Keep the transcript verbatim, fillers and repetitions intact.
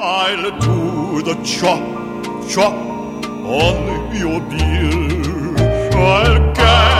I'll do the chop, chop on your bill. I'll get